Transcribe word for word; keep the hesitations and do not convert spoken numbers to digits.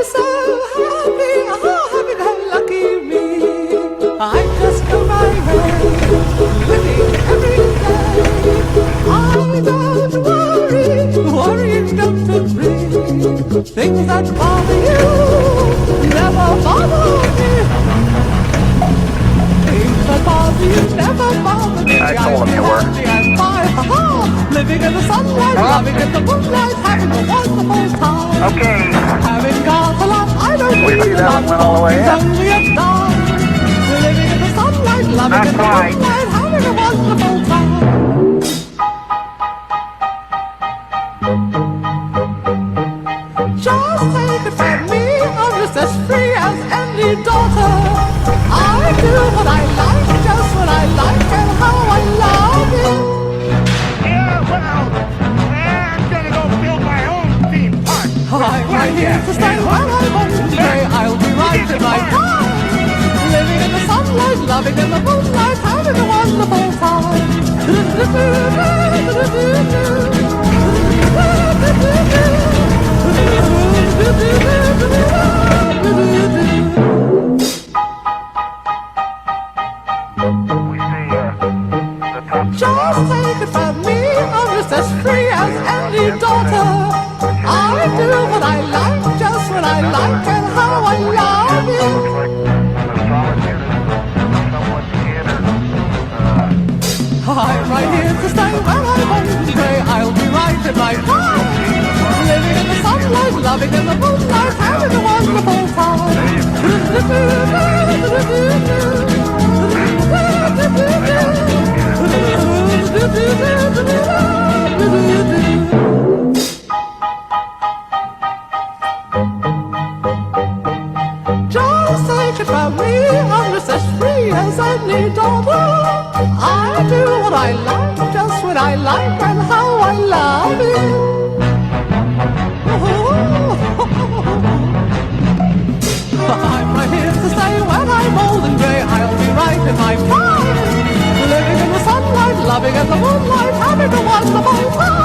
so happy, oh happy go lucky me. I just go my way, living every day. I don't worry, worrying don't agree. Things that bother you never bother me. Things that bother you never bother me. I told him you were. I'm fine, ha-ha. Living in the sunlight, Huh? loving in the moonlight, having a wonderful time. Okay. Having got a lot, I don't Wait, need a that lot. went all the way It's in. only a dime. Living in the sunlight, loving Not in the quite. moonlight, having a wonderful time. Just take it from me, I'm just as free as any daughter. I do what I like, just what I like, and how I love it. Yeah, well, I'm gonna go build my own theme park. I'm right here to stay while I won't stay. I'll be right in my time. Living in the sunlight, loving in the moonlight, having a wonderful time. We see uh, the top. Just take it from me, I'm just as free as any daughter. I do what I like, just what I like, and how I love it. Looks like the solitude is somewhat theater. Uh, I'm right here to stay where I won't stay. I'll be right in my time. Living in the sunlight, loving in the moonlight, having a wonderful time. Just take it from me, I'm just as free as any daughter. I do what I like, just what I like, and how I love it. I'm right here to stay when I'm old and grey. I'll be right in my prime, living in the sunlight, loving in the moonlight, having a wonderful time.